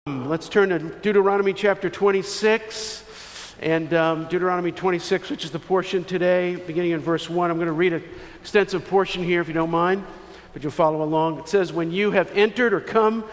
Let's turn to Deuteronomy chapter 26, and Deuteronomy 26, which is the portion today, beginning in verse 1. I'm going to read an extensive portion here, if you don't mind, but you'll follow along. It says, "When you have entered or come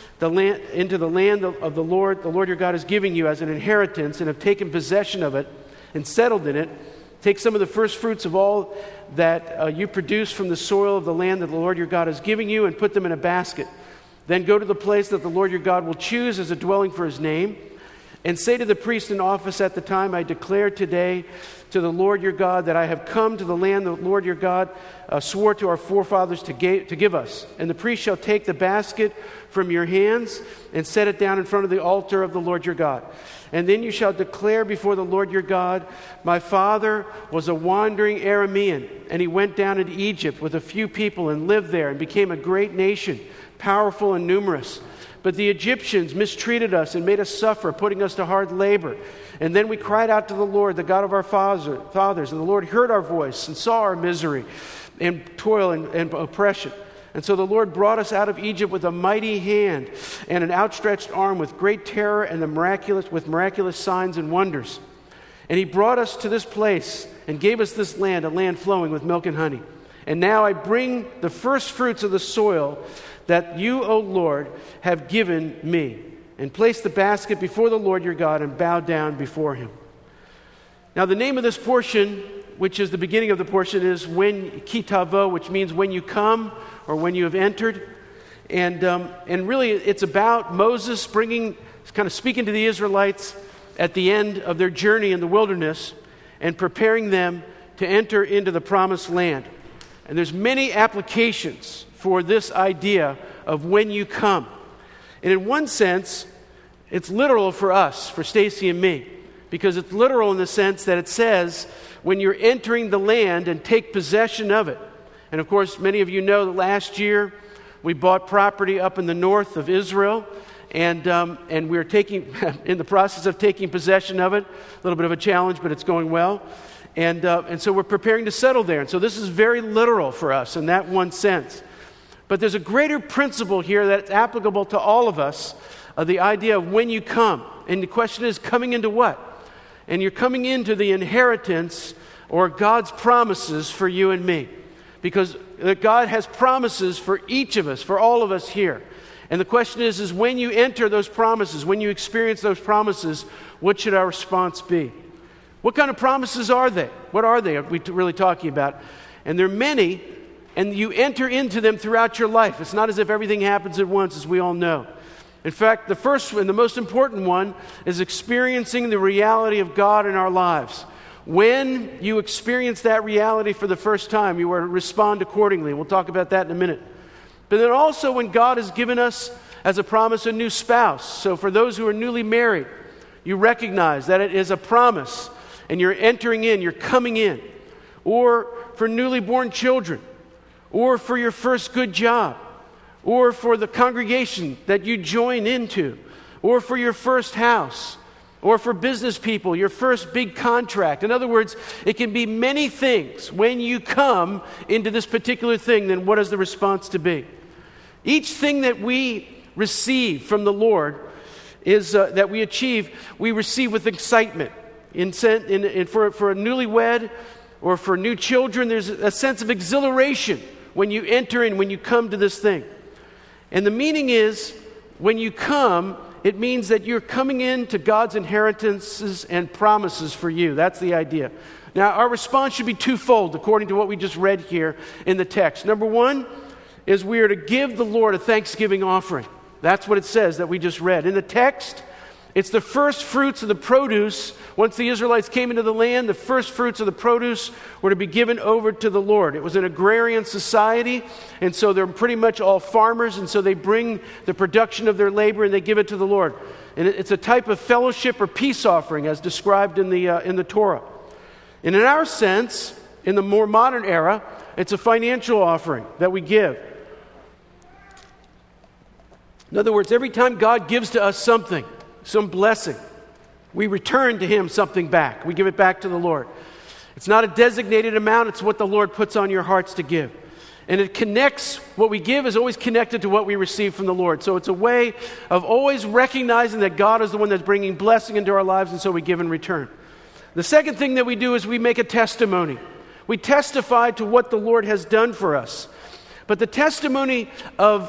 into the land of the Lord your God is giving you as an inheritance, and have taken possession of it and settled in it, take some of the first fruits of all that you produce from the soil of the land that the Lord your God is giving you, and put them in a basket. Then go to the place that the Lord your God will choose as a dwelling for his name, and say to the priest in office at the time, I declare today to the Lord your God that I have come to the land the Lord your God swore to our forefathers to give us. And the priest shall take the basket from your hands and set it down in front of the altar of the Lord your God. And then you shall declare before the Lord your God, my father was a wandering Aramean, and he went down into Egypt with a few people and lived there and became a great nation, powerful and numerous. But the Egyptians mistreated us and made us suffer, putting us to hard labor. And then we cried out to the Lord, the God of our fathers, and the Lord heard our voice and saw our misery and toil and oppression. And so the Lord brought us out of Egypt with a mighty hand and an outstretched arm, with great terror and with miraculous signs and wonders. And he brought us to this place and gave us this land, a land flowing with milk and honey. And now I bring the first fruits of the soil that you, O Lord, have given me. And place the basket before the Lord your God and bow down before him." Now the name of this portion, which is the beginning of the portion, is when kitavo, which means when you come or when you have entered. And really it's about Moses kind of speaking to the Israelites at the end of their journey in the wilderness and preparing them to enter into the promised land. And there's many applications for this idea of when you come. And in one sense, it's literal for us, for Stacy and me, because it's literal in the sense that it says when you're entering the land and take possession of it. And of course, many of you know that last year we bought property up in the north of Israel, and we're in the process of taking possession of it. A little bit of a challenge, but it's going well. And so we're preparing to settle there. And so this is very literal for us in that one sense. But there's a greater principle here that's applicable to all of us, the idea of when you come. And the question is, coming into what? And you're coming into the inheritance or God's promises for you and me. Because God has promises for each of us, for all of us here. And the question is when you enter those promises, when you experience those promises, what should our response be? What kind of promises are they? What are they? Are we really talking about? And there are many, and you enter into them throughout your life. It's not as if everything happens at once, as we all know. In fact, the first and the most important one is experiencing the reality of God in our lives. When you experience that reality for the first time, you are to respond accordingly. We'll talk about that in a minute. But then also when God has given us, as a promise, a new spouse. So for those who are newly married, you recognize that it is a promise, and you're entering in, you're coming in. Or for newly born children, or for your first good job, or for the congregation that you join into, or for your first house, or for business people, your first big contract. In other words, it can be many things. When you come into this particular thing, then what is the response to be? Each thing that we receive from the Lord is that we achieve, we receive with excitement. For a newlywed or for new children, there's a sense of exhilaration when you enter in, when you come to this thing. And the meaning is, when you come, it means that you're coming into God's inheritances and promises for you. That's the idea. Now, our response should be twofold, according to what we just read here in the text. Number one is we are to give the Lord a thanksgiving offering. That's what it says that we just read. In the text, it's the first fruits of the produce. Once the Israelites came into the land, the first fruits of the produce were to be given over to the Lord. It was an agrarian society, and so they're pretty much all farmers, and so they bring the production of their labor and they give it to the Lord. And it's a type of fellowship or peace offering as described in the Torah. And in our sense, in the more modern era, it's a financial offering that we give. In other words, every time God gives to us something, some blessing, we return to him something back. We give it back to the Lord. It's not a designated amount. It's what the Lord puts on your hearts to give. And it connects, what we give is always connected to what we receive from the Lord. So it's a way of always recognizing that God is the one that's bringing blessing into our lives, and so we give in return. The second thing that we do is we make a testimony. We testify to what the Lord has done for us. But the testimony of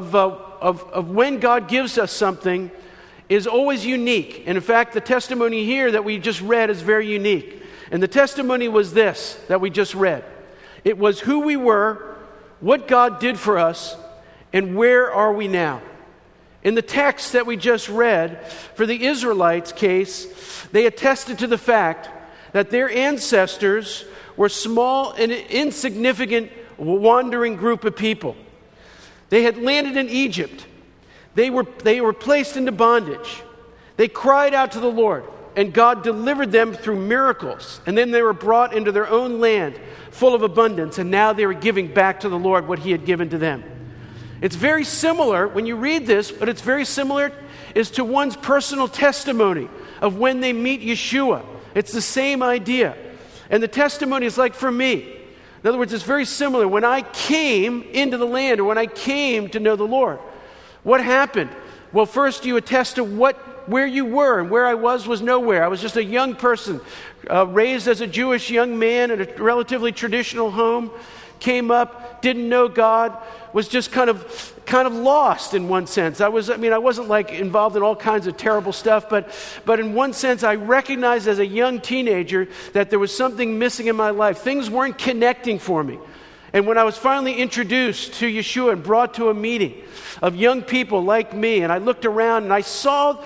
when God gives us something is always unique. And in fact, the testimony here that we just read is very unique. And the testimony was this that we just read. It was who we were, what God did for us, and where are we now. In the text that we just read, for the Israelites' case, they attested to the fact that their ancestors were small and insignificant wandering group of people. They had landed in Egypt. They were placed into bondage. They cried out to the Lord, and God delivered them through miracles. And then they were brought into their own land full of abundance, and now they were giving back to the Lord what he had given to them. It's very similar when you read this, but it's very similar is to one's personal testimony of when they meet Yeshua. It's the same idea. And the testimony is like for me. In other words, it's very similar. When I came into the land, or when I came to know the Lord, what happened? Well, first you attest to where you were, and where I was nowhere. I was just a young person, raised as a Jewish young man in a relatively traditional home, came up, didn't know God, was just kind of lost in one sense. I wasn't like involved in all kinds of terrible stuff, but in one sense I recognized as a young teenager that there was something missing in my life. Things weren't connecting for me. And when I was finally introduced to Yeshua and brought to a meeting of young people like me, and I looked around and I saw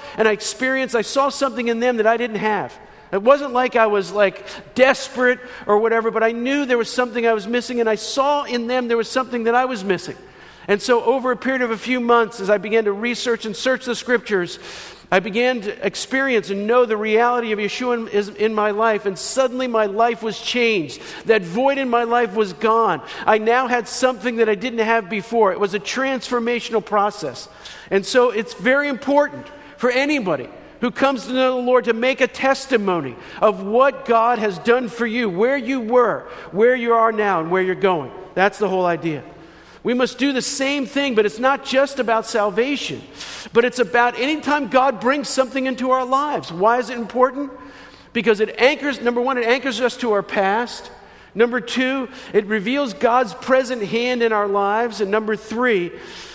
something in them that I didn't have. It wasn't like I was like desperate or whatever, but I knew there was something I was missing, and I saw in them there was something that I was missing. And so over a period of a few months, as I began to research and search the scriptures, I began to experience and know the reality of Yeshua in my life, and suddenly my life was changed. That void in my life was gone. I now had something that I didn't have before. It was a transformational process. And so it's very important for anybody who comes to know the Lord to make a testimony of what God has done for you, where you were, where you are now, and where you're going. That's the whole idea. We must do the same thing, but it's not just about salvation, but it's about anytime God brings something into our lives. Why is it important? Because number one, it anchors us to our past. Number two, it reveals God's present hand in our lives. And number three,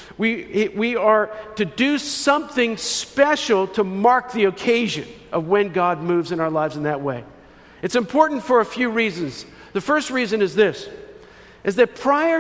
we are to do something special to mark the occasion of when God moves in our lives in that way. It's important for a few reasons. The first reason is this, is that prior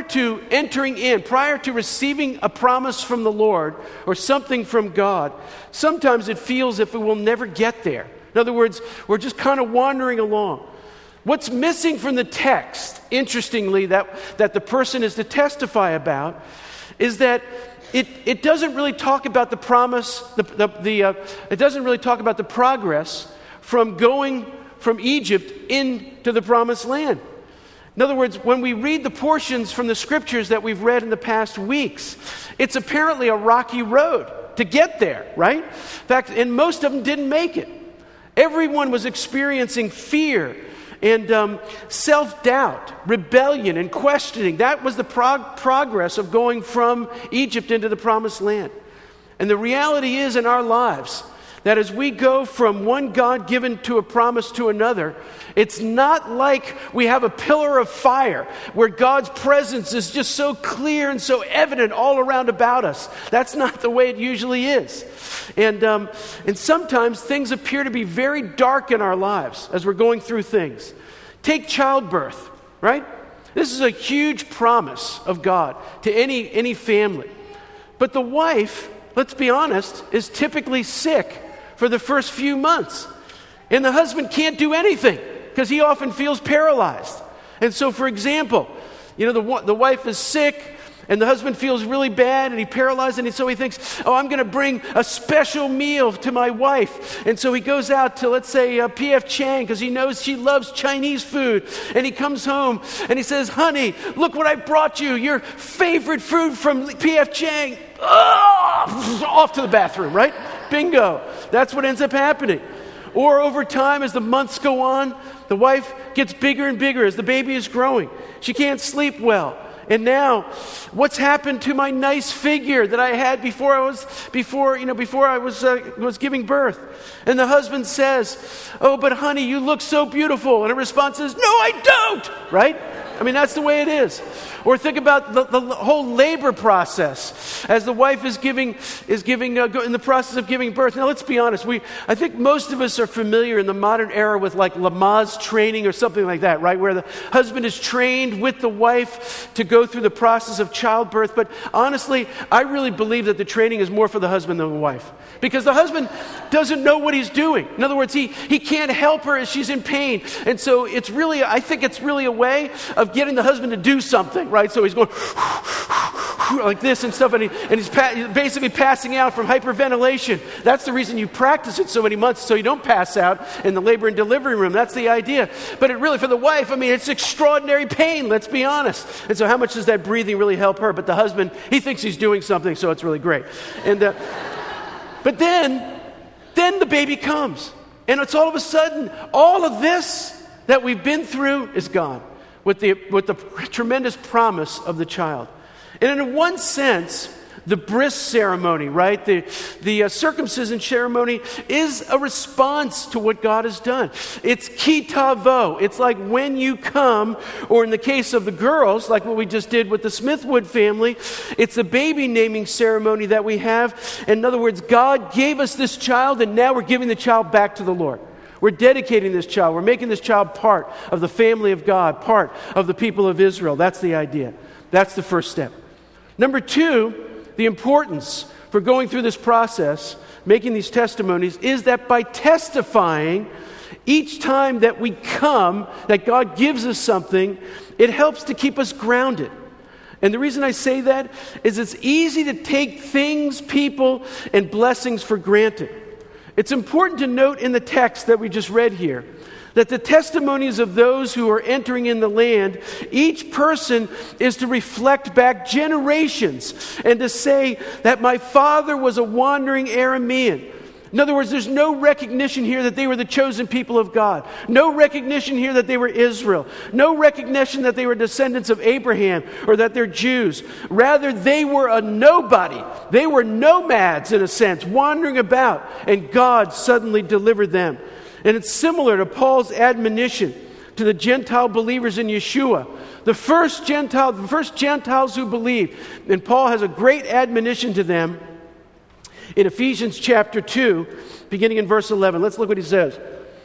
to receiving a promise from the Lord or something from God, sometimes it feels as if we will never get there. In other words, we're just kind of wandering along. What's missing from the text, interestingly, that the person is to testify about, is that it doesn't really talk about the promise, it doesn't really talk about the progress from going from Egypt into the promised land. In other words, when we read the portions from the scriptures that we've read in the past weeks, it's apparently a rocky road to get there, right? In fact, and most of them didn't make it. Everyone was experiencing fear and self-doubt, rebellion, and questioning. That was the progress of going from Egypt into the promised land. And the reality is in our lives that as we go from one God given to a promise to another, it's not like we have a pillar of fire where God's presence is just so clear and so evident all around about us. That's not the way it usually is. And sometimes things appear to be very dark in our lives as we're going through things. Take childbirth, right? This is a huge promise of God to any family. But the wife, let's be honest, is typically sick for the first few months. And the husband can't do anything because he often feels paralyzed. And so, for example, the wife is sick and the husband feels really bad and he's paralyzed, and so he thinks, I'm going to bring a special meal to my wife. And so he goes out to, let's say, P.F. Chang, because he knows she loves Chinese food. And he comes home and he says, honey, look what I brought you, your favorite food from P.F. Chang. Off to the bathroom, right? Bingo. That's what ends up happening. Or over time, as the months go on, the wife gets bigger and bigger as the baby is growing. She can't sleep well. And now, what's happened to my nice figure that I had before I was giving birth? And the husband says, "Oh, but honey, you look so beautiful." And her response is, "No, I don't." Right? I mean, that's the way it is. Or think about the whole labor process as the wife is in the process of giving birth. Now, let's be honest. I think most of us are familiar in the modern era with like Lamaze training or something like that, right? Where the husband is trained with the wife to go through the process of childbirth. But honestly, I really believe that the training is more for the husband than the wife. Because the husband doesn't know what he's doing. In other words, he can't help her as she's in pain. And so I think it's really a way of getting the husband to do something, right? So he's going like this and stuff, and he's basically passing out from hyperventilation. That's the reason you practice it so many months, so you don't pass out in the labor and delivery room. That's the idea. But it really, for the wife, I mean, it's extraordinary pain, let's be honest. And so how much does that breathing really help her? But the husband, he thinks he's doing something, so it's really great. And but then the baby comes. And it's all of a sudden, all of this that we've been through is gone with the tremendous promise of the child. And in one sense, the bris ceremony, right? The circumcision ceremony is a response to what God has done. It's ki tavo. It's like when you come, or in the case of the girls, like what we just did with the Smithwood family, it's a baby naming ceremony that we have. In other words, God gave us this child, and now we're giving the child back to the Lord. We're dedicating this child. We're making this child part of the family of God, part of the people of Israel. That's the idea. That's the first step. Number two, the importance for going through this process, making these testimonies, is that by testifying each time that we come, that God gives us something, it helps to keep us grounded. And the reason I say that is it's easy to take things, people, and blessings for granted. It's important to note in the text that we just read here that the testimonies of those who are entering in the land, each person is to reflect back generations and to say that my father was a wandering Aramean. In other words, there's no recognition here that they were the chosen people of God. No recognition here that they were Israel. No recognition that they were descendants of Abraham or that they're Jews. Rather, they were a nobody. They were nomads, in a sense, wandering about, and God suddenly delivered them. And it's similar to Paul's admonition to the Gentile believers in Yeshua. The first Gentiles who believed. And Paul has a great admonition to them in Ephesians chapter 2, beginning in verse 11. Let's look what he says.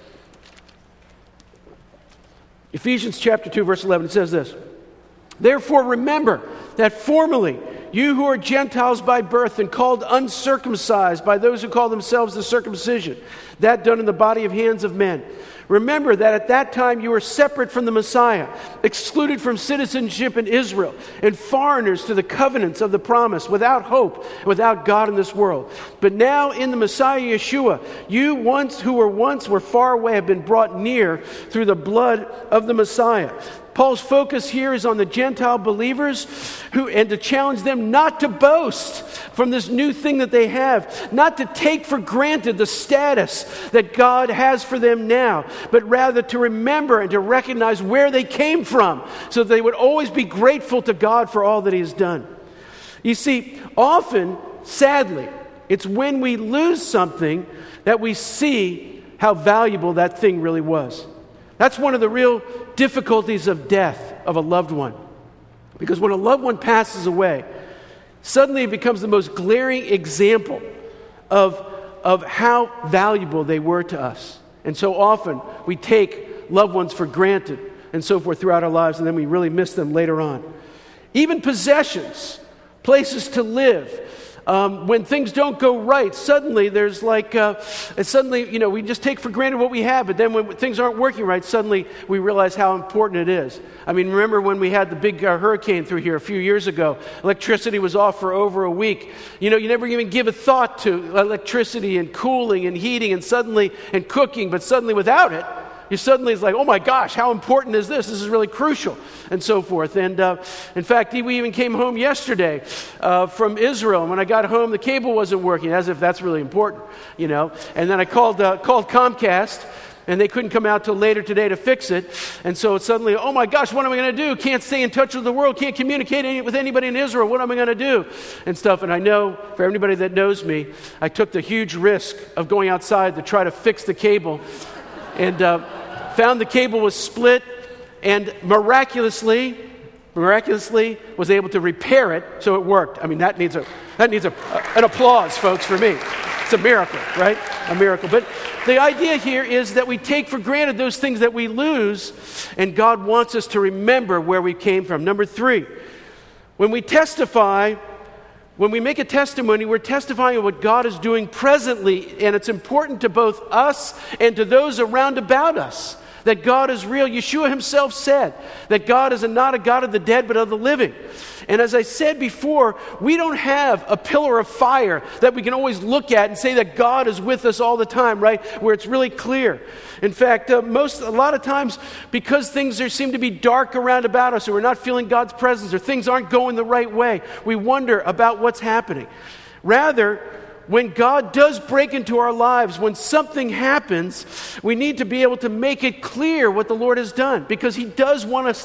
Ephesians chapter 2, verse 11, it says this. Therefore remember that formerly you who are Gentiles by birth and called uncircumcised by those who call themselves the circumcision, that done in the body of hands of men. Remember that at that time you were separate from the Messiah, excluded from citizenship in Israel, and foreigners to the covenants of the promise, without hope, without God in this world. But now in the Messiah Yeshua, you who were far away have been brought near through the blood of the Messiah. Paul's focus here is on the Gentile believers and to challenge them not to boast from this new thing that they have, not to take for granted the status that God has for them now, but rather to remember and to recognize where they came from so that they would always be grateful to God for all that He has done. You see, often, sadly, it's when we lose something that we see how valuable that thing really was. That's one of the real difficulties of death of a loved one. Because when a loved one passes away, suddenly it becomes the most glaring example of how valuable they were to us. And so often we take loved ones for granted and so forth throughout our lives, and then we really miss them later on. Even possessions, places to live. When things don't go right, suddenly there's we just take for granted what we have, but then when things aren't working right, suddenly we realize how important it is. I mean, remember when we had the big hurricane through here a few years ago? Electricity was off for over a week. You never even give a thought to electricity and cooling and heating and cooking, but suddenly without it, you suddenly it's like, oh my gosh, how important is this? This is really crucial, and so forth. And in fact, we even came home yesterday from Israel. And when I got home, the cable wasn't working, as if that's really important, And then I called Comcast, and they couldn't come out till later today to fix it. And so it's suddenly, oh my gosh, what am I going to do? Can't stay in touch with the world, can't communicate with anybody in Israel. What am I going to do? And stuff. And I know, for anybody that knows me, I took the huge risk of going outside to try to fix the cable, and found the cable was split, and miraculously was able to repair it so it worked. I mean, that needs an applause, folks, for me. It's a miracle, right? A miracle. But the idea here is that we take for granted those things that we lose, and God wants us to remember where we came from. Number 3, when we testify, when we make a testimony, we're testifying of what God is doing presently, and it's important to both us and to those around about us that God is real. Yeshua himself said that God is not a God of the dead, but of the living. And as I said before, we don't have a pillar of fire that we can always look at and say that God is with us all the time, right? Where it's really clear. In fact, a lot of times, because things seem to be dark around about us, or we're not feeling God's presence, or things aren't going the right way, we wonder about what's happening. Rather, when God does break into our lives, when something happens, we need to be able to make it clear what the Lord has done, because He does want us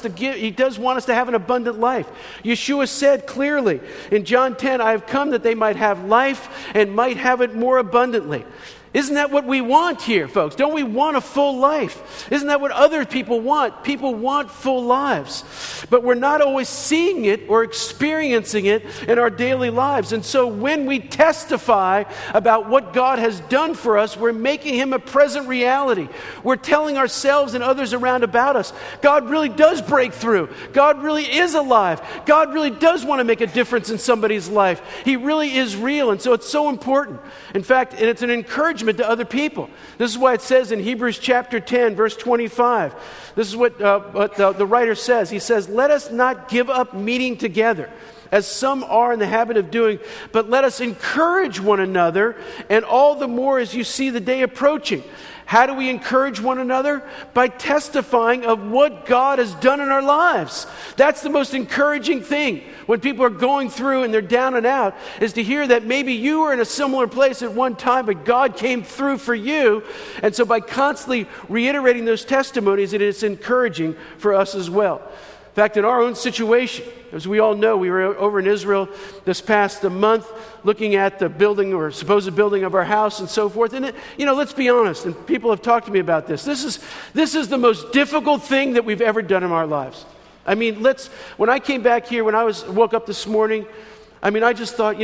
to have an abundant life. Yeshua said clearly in John 10, I have come that they might have life and might have it more abundantly. Isn't that what we want here, folks? Don't we want a full life? Isn't that what other people want? People want full lives. But we're not always seeing it or experiencing it in our daily lives. And so when we testify about what God has done for us, we're making Him a present reality. We're telling ourselves and others around about us, God really does break through. God really is alive. God really does want to make a difference in somebody's life. He really is real. And so it's so important. In fact, and it's an encouragement to other people. This is why it says in Hebrews chapter 10, verse 25. This is what the writer says. He says, let us not give up meeting together, as some are in the habit of doing, but let us encourage one another, and all the more as you see the day approaching. How do we encourage one another? By testifying of what God has done in our lives. That's the most encouraging thing when people are going through and they're down and out, is to hear that maybe you were in a similar place at one time, but God came through for you. And so by constantly reiterating those testimonies, it is encouraging for us as well. In fact, in our own situation, as we all know, we were over in Israel this past month looking at the building or supposed building of our house and so forth. And, let's be honest, and people have talked to me about this. This is the most difficult thing that we've ever done in our lives. I mean, when I came back here, when I woke up this morning, I just thought,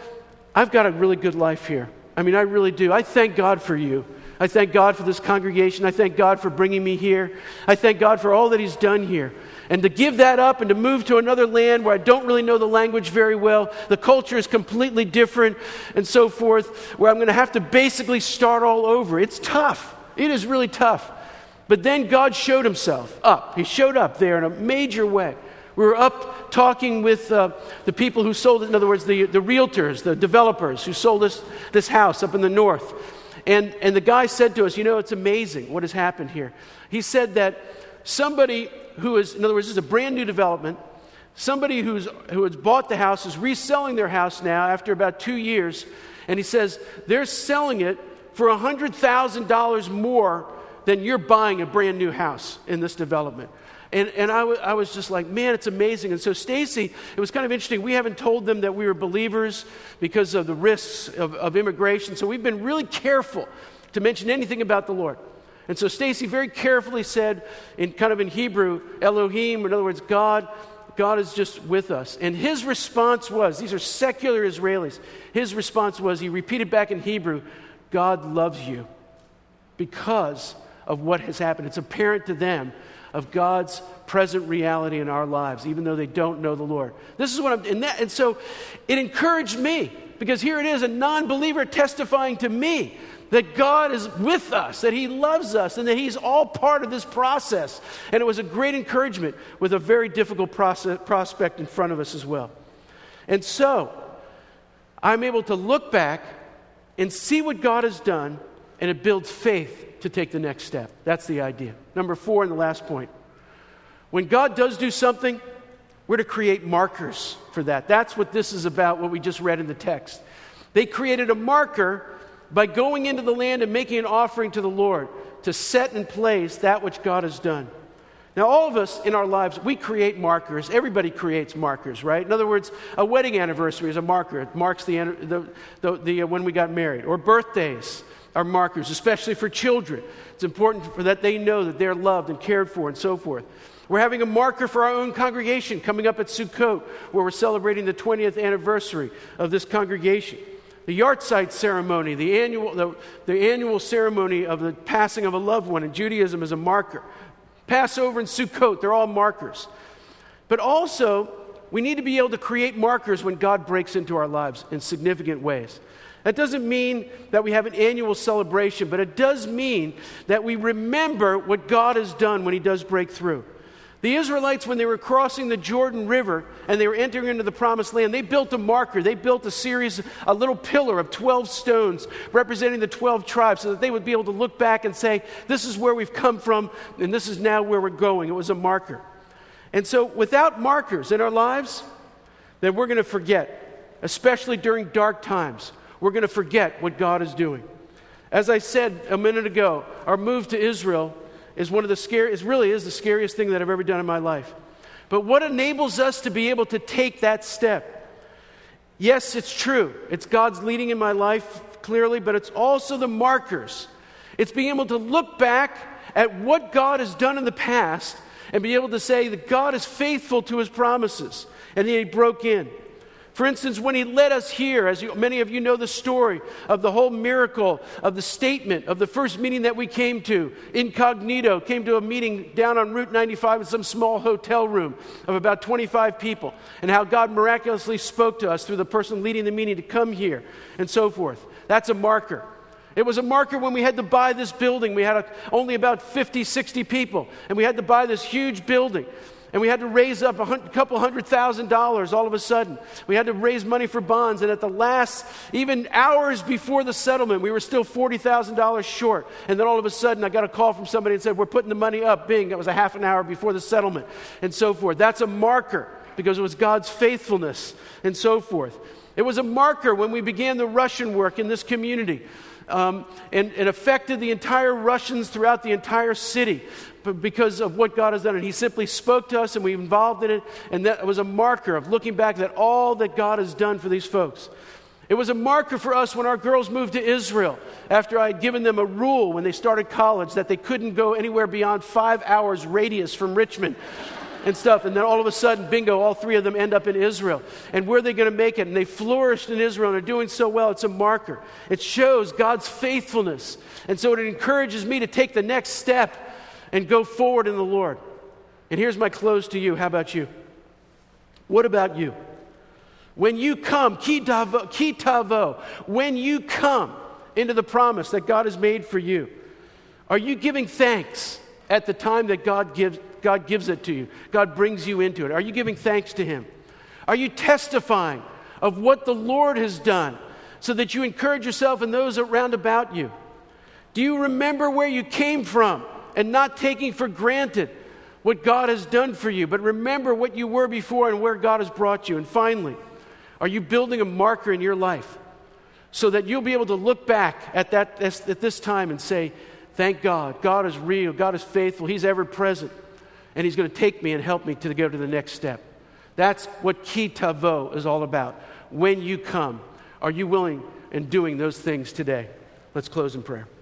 I've got a really good life here. I really do. I thank God for you. I thank God for this congregation. I thank God for bringing me here. I thank God for all that He's done here. And to give that up and to move to another land where I don't really know the language very well, the culture is completely different and so forth, where I'm going to have to basically start all over. It's tough. It is really tough. But then God showed Himself up. He showed up there in a major way. We were up talking with the people who sold it, in other words, the realtors, the developers who sold us this house up in the north. And the guy said to us, it's amazing what has happened here. He said that somebody who is, in other words, this is a brand new development, somebody who has bought the house is reselling their house now after about 2 years, and he says they're selling it for $100,000 more than you're buying a brand new house in this development. And I was just like, man, it's amazing. And so Stacy, it was kind of interesting. We haven't told them that we were believers because of the risks of immigration. So we've been really careful to mention anything about the Lord. And so Stacy very carefully said, in Hebrew, Elohim, in other words, God is just with us. And his response was, these are secular Israelis, his response was, he repeated back in Hebrew, God loves you because of what has happened. It's apparent to them of God's present reality in our lives, even though they don't know the Lord. This is what and so it encouraged me, because here it is, a non-believer testifying to me that God is with us, that He loves us, and that He's all part of this process. And it was a great encouragement with a very difficult prospect in front of us as well. And so, I'm able to look back and see what God has done, and it builds faith to take the next step. That's the idea. Number 4, and the last point. When God does do something, we're to create markers for that. That's what this is about, what we just read in the text. They created a marker by going into the land and making an offering to the Lord. to set in place that which God has done. Now, all of us in our lives, we create markers. Everybody creates markers, right? In other words, a wedding anniversary is a marker. It marks when we got married. Or birthdays are markers, especially for children. It's important for that they know that they're loved and cared for and so forth. We're having a marker for our own congregation coming up at Sukkot, where we're celebrating the 20th anniversary of this congregation. The yahrzeit ceremony, the annual ceremony of the passing of a loved one in Judaism is a marker. Passover and Sukkot, they're all markers. But also, we need to be able to create markers when God breaks into our lives in significant ways. That doesn't mean that we have an annual celebration, but it does mean that we remember what God has done when He does break through. The Israelites, when they were crossing the Jordan River and they were entering into the Promised Land, they built a marker. They built a little pillar of 12 stones representing the 12 tribes so that they would be able to look back and say, this is where we've come from and this is now where we're going. It was a marker. And so without markers in our lives, then we're going to forget, especially during dark times. We're going to forget what God is doing. As I said a minute ago, our move to Israel is one of the scariest, really is the scariest thing that I've ever done in my life. But what enables us to be able to take that step? Yes, it's true. It's God's leading in my life, clearly, but it's also the markers. It's being able to look back at what God has done in the past and be able to say that God is faithful to His promises and He broke in. For instance, when He led us here, many of you know the story of the whole miracle of the statement of the first meeting that we came to, incognito, came to a meeting down on Route 95 in some small hotel room of about 25 people, and how God miraculously spoke to us through the person leading the meeting to come here, and so forth. That's a marker. It was a marker when we had to buy this building. We had only about 50, 60 people, and we had to buy this huge building. And we had to raise up a couple $100,000 all of a sudden. We had to raise money for bonds. And at the last, even hours before the settlement, we were still $40,000 short. And then all of a sudden, I got a call from somebody and said, we're putting the money up. Bing, that was a half an hour before the settlement and so forth. That's a marker because it was God's faithfulness and so forth. It was a marker when we began the Russian work in this community. And it affected the entire Russians throughout the entire city because of what God has done. And He simply spoke to us and we involved in it. And that was a marker of looking back at all that God has done for these folks. It was a marker for us when our girls moved to Israel after I had given them a rule when they started college that they couldn't go anywhere beyond 5 hours radius from Richmond and stuff. And then all of a sudden, bingo, all three of them end up in Israel. And where are they going to make it? And they flourished in Israel and are doing so well. It's a marker. It shows God's faithfulness. And so it encourages me to take the next step and go forward in the Lord. And here's my close to you. How about you? What about you? When you come, ki tavo, when you come into the promise that God has made for you, are you giving thanks at the time that God gives it to you? God brings you into it. Are you giving thanks to Him? Are you testifying of what the Lord has done so that you encourage yourself and those around about you? Do you remember where you came from and not taking for granted what God has done for you, but remember what you were before and where God has brought you? And finally, are you building a marker in your life so that you'll be able to look back at this time and say, thank God. God is real. God is faithful. He's ever present. And He's going to take me and help me to go to the next step. That's what ki tavo is all about. When you come, are you willing and doing those things today? Let's close in prayer.